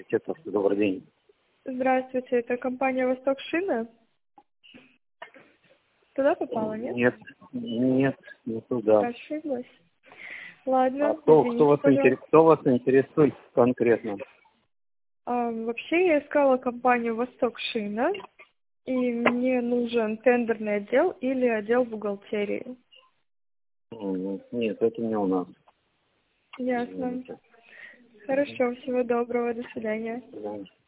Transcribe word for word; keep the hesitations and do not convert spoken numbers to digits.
комитетов. Добрый день. Здравствуйте, это компания «Восток Шина»? Туда попала, нет? Нет, нет, не туда. Ошиблась. Ладно, А кто, извините, кто, вас пожалуйста. интерес, кто вас интересует конкретно? А, вообще я искала компанию «Восток Шина», и мне нужен тендерный отдел или отдел бухгалтерии. М, Нет, это не у нас. Ясно. Извините. Хорошо, всего доброго, до свидания. До свидания.